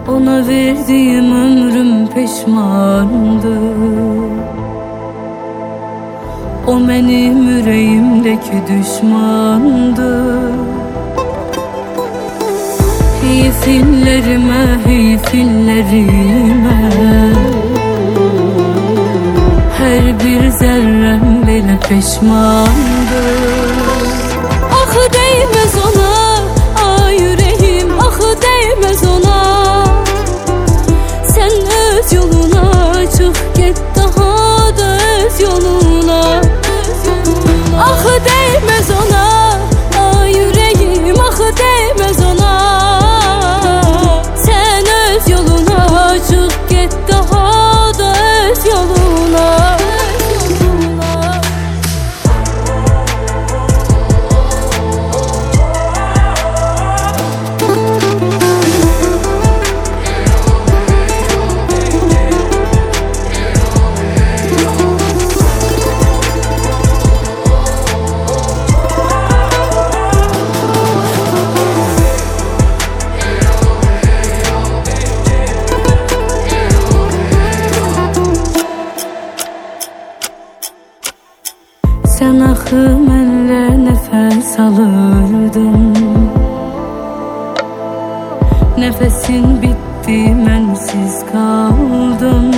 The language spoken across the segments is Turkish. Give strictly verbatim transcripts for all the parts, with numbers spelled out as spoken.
Ona verdiğim ömrüm peşmandı. O benim yüreğimdeki düşmandı. Hey fillerime, hey fillerime, her bir zerrem bile peşmandı. Ah değmez ona, ah yüreğim, ah değmez ona. Sen öz yoluna çık git, daha da öz yoluna. Ah değmez ona, ah yüreğim, ah değmez ona. Sen öz yoluna çık git, daha da öz yoluna. Sen axı mənlə nəfəs alırdın. Nəfəsin bitdi, mənsiz qaldım.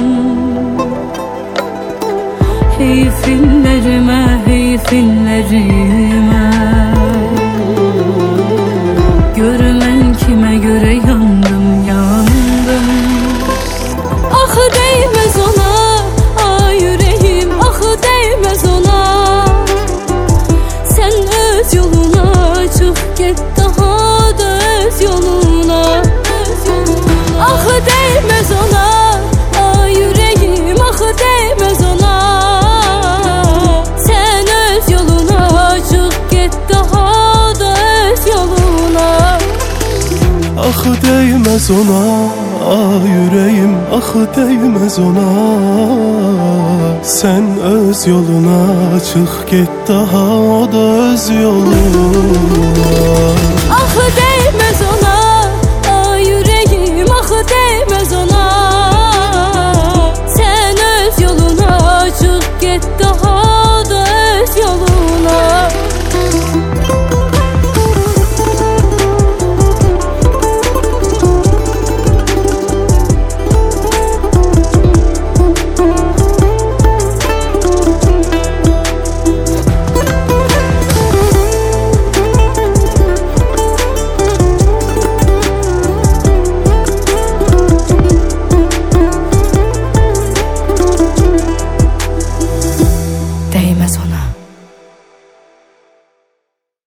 Hey fillərimə, hey fillərimə, gör mən kimə görə yandım, yandım. Ah değmez ona, ah yüreğim, ah değmez ona. Sen öz yoluna çık git, daha da öz yoluna. Ah değmez ona, ah yüreğim, ah değmez ona. Sen öz yoluna çık git, daha da öz yoluna. Ah değmez ona, ah yüreğim, ah değmez ona. Sen öz yoluna çık git, daha da öz yoluna. Ah değmez ona.